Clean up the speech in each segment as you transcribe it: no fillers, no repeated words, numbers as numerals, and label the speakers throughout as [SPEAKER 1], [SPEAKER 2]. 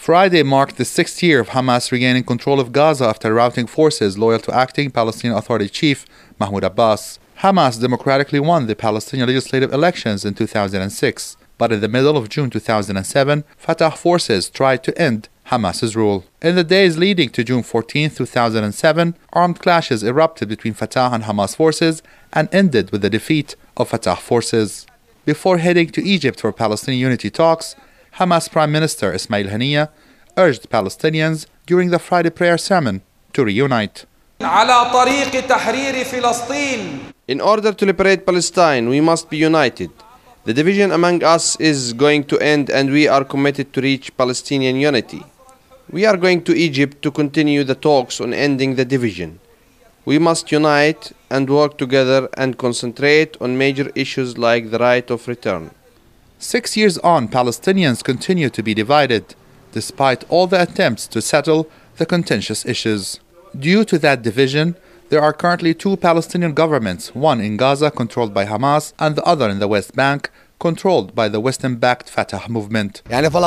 [SPEAKER 1] Friday marked the sixth year of Hamas regaining control of Gaza after routing forces loyal to acting Palestinian Authority chief Mahmoud Abbas. Hamas democratically won the Palestinian legislative elections in 2006, but in the middle of June 2007, Fatah forces tried to end Hamas's rule. In the days leading to June 14, 2007, armed clashes erupted between Fatah and Hamas forces and ended with the defeat of Fatah forces. Before heading to Egypt for Palestinian unity talks, Hamas Prime Minister Ismail Haniyeh urged Palestinians during the Friday prayer sermon to reunite.
[SPEAKER 2] In order to liberate Palestine, we must be united. The division among us is going to end, and we are committed to reach Palestinian unity. We are going to Egypt to continue the talks on ending the division. We must unite and work together and concentrate on major issues like the right of return.
[SPEAKER 1] 6 years on, Palestinians continue to be divided, despite all the attempts to settle the contentious issues. Due to that division, there are currently two Palestinian governments, one in Gaza controlled by Hamas and the other in the West Bank controlled by the Western-backed Fatah movement.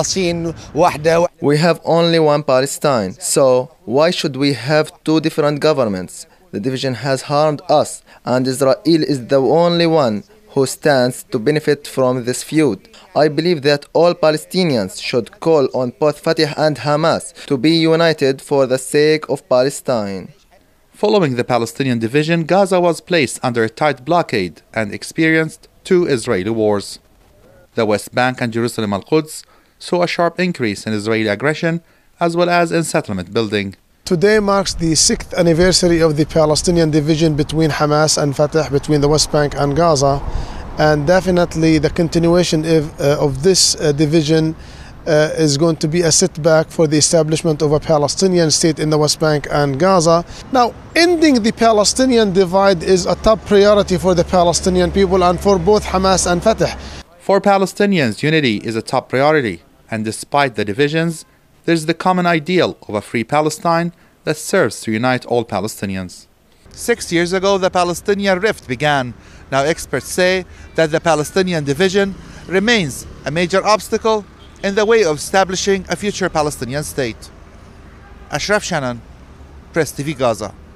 [SPEAKER 3] We have only one Palestine, so why should we have two different governments? The division has harmed us, and Israel is the only one who stands to benefit from this feud. I believe that all Palestinians should call on both Fatah and Hamas to be united for the sake of Palestine.
[SPEAKER 1] Following the Palestinian division, Gaza was placed under a tight blockade and experienced two Israeli wars. The West Bank and Jerusalem al-Quds saw a sharp increase in Israeli aggression as well as in settlement building.
[SPEAKER 4] Today marks the 6th anniversary of the Palestinian division between Hamas and Fatah, between the West Bank and Gaza, and definitely the continuation of this division is going to be a setback for the establishment of a Palestinian state in the West Bank and Gaza. Now, ending the Palestinian divide is a top priority for the Palestinian people and for both Hamas and Fatah.
[SPEAKER 1] For Palestinians, unity is a top priority, and despite the divisions, there is the common ideal of a free Palestine that serves to unite all Palestinians. 6 years ago, the Palestinian rift began. Now experts say that the Palestinian division remains a major obstacle in the way of establishing a future Palestinian state. Ashraf Shannon, Press TV Gaza.